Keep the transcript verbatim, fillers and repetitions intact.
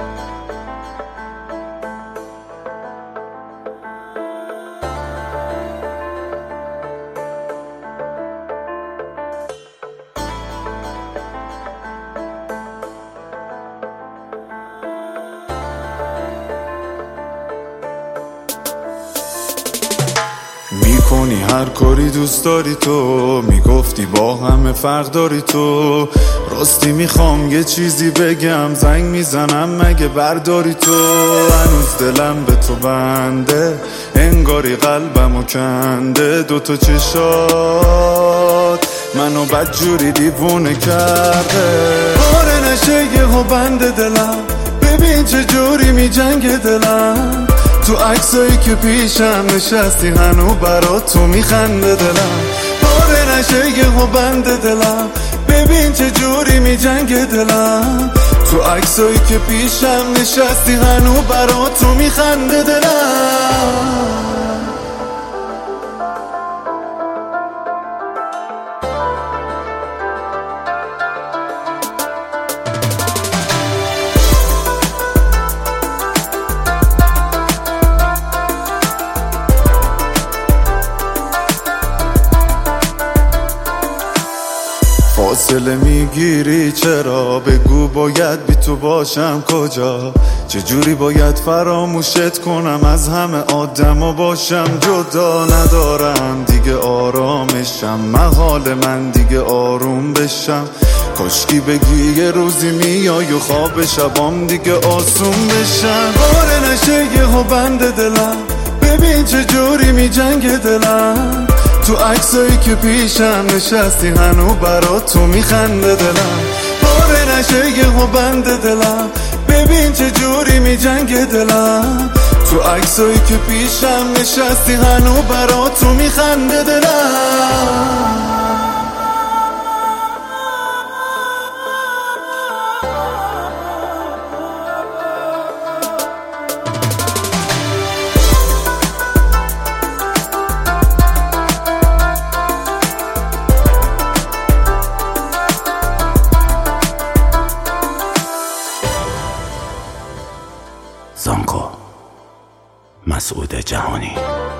میکنی هر کاری دوست داری تو، میگفتی با همه فرق داری تو. راستی میخوام یه چیزی بگم، زنگ میزنم مگه برداری تو. هنوز دلم به تو بنده، انگاری قلبمو کنده. دوتا چشات منو بدجوری دیوونه کرده. پاره نشه یه ها بنده دلم، ببین چه جوری می جنگ دلم. تو عکسایی که پیشم نشستی هنو برا تو میخنده دلم. پاره نشه یه ها بنده دلم، ببین چه جوری می جنگ دلم. تو عکسایی که پیشم نشستی هنو برا تو میخنده دلم. فاصله میگیری چرا؟ بگو باید بی تو باشم کجا؟ چجوری باید فراموشت کنم؟ از همه آدم باشم جدا. ندارم دیگه آرامشم، محال من دیگه آروم بشم. کاشکی بگی یه روزی میای و خواب شبام دیگه آسون بشم. باره نشه یه ها بنده دلم، ببین چه جوری می جنگ دلم. تو عکسایی که پیشم نشستی هنو برا تو میخنده دلم. پاره نشه یه ها بنده دلم، ببین چه جوری می جنگ دلم. تو عکسایی که پیشم نشستی هنو برا تو میخنده دلم. زانکو مسعود جهانی.